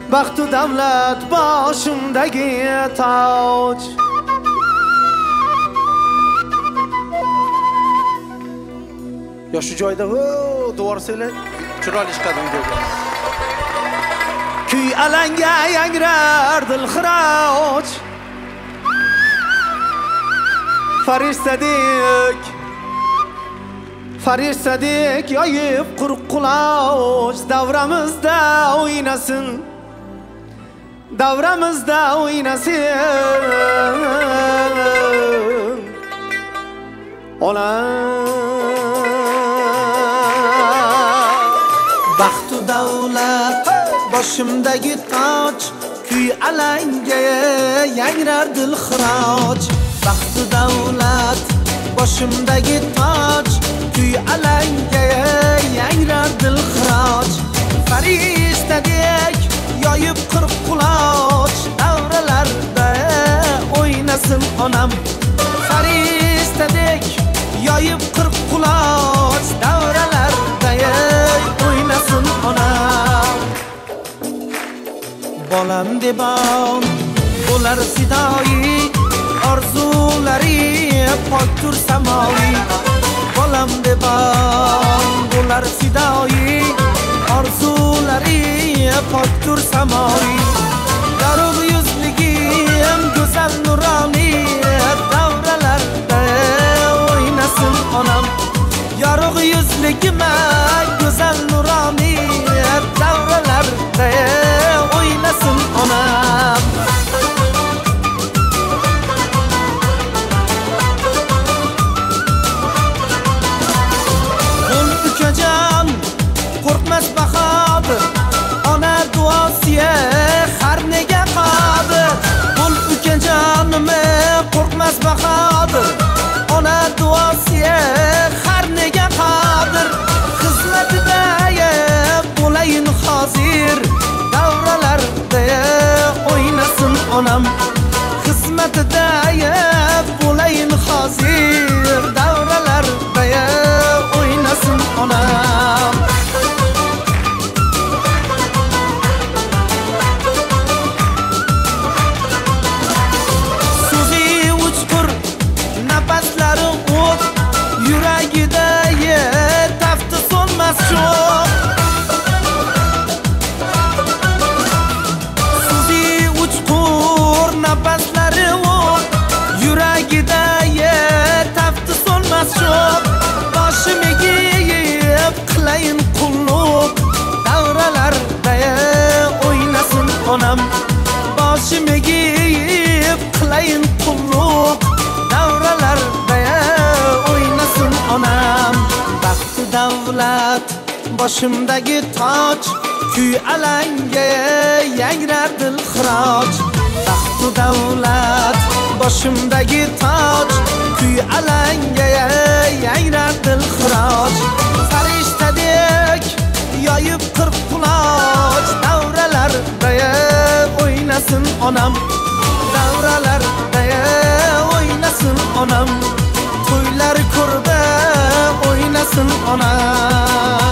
Baxtu davlat boshimdagi toj. Ya shu joyda duvar seli chiroyli chiqadi videoga. Kuy alanga yangrar dilxiroj. Farishtadik yoyib quruq quloch. Davramizda o'ynasin. Baxtu davlat boshimdagi toj. Kuy alanga yangrar dilxiroj. Baxtu davlat boshimdagi toj. Kuy alanga yangrar dilxiroj. Farishtadek yoyib quruq quloch. Davralarda o'ynasin onam. Farishtadek yoyib quruq quloch. Davralarda o'ynasin onam. Bolam debon bo'lar fidoyi. Orzulari poktur samoviy. Bolam debon bo'lar fidoyi. Orzulari poktur samoviy. Yorug' yuzligim go'zal nuroniy. Davralarda o'ynasin onam. Yorug' yuzligim go'zal nuroniy. Davralarda o'ynasin onam. Qo'rqmas bahodir ona duosiga har nega qodir. Bo'l ukajonim qo'rqmas bahodir ona duosiga har nega qodir. Xizmatida bo'layin hozir. Davralarda o'ynasin onam. Xizmatida bo'layin hozir. Davralarda o'ynasin onam. Yuragida tafti so'nmas cho'q. Suzi uchqur nafaslari o'q. Yuragida tafti so'nmas cho'q. Boshimga yeb qilayin qulluq. Davralarda o'ynasin onam. Boshimga yeb qilayin qulluq. Davralarda o'ynasin onam. Baxtu davlat boshimdagi toj. Kuy alanga yangrar dilxiroj. Baxtu davlat boshimdagi toj. Kuy alanga yangrar dilxiroj. Farishtadek yoyib quruq quloch. Davralarda o'ynasin onam. Davralarda o'ynasin onam. To'ylar ko'rda o'ynasin onam.